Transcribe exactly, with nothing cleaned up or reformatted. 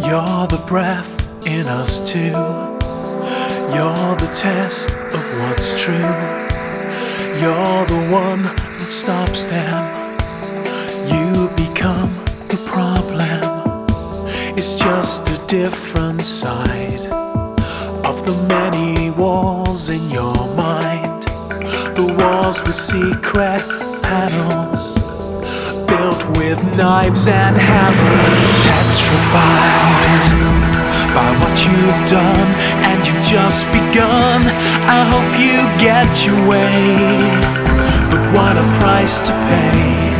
You're the breath in us too. You're the test of what's true. You're the one that stops them. You become the problem. It's just a different side of the many walls in your mind. The walls with secret panels, built with knives and hammers, petrified by what you've done, and you've just begun. I hope you get your way, but what a price to pay.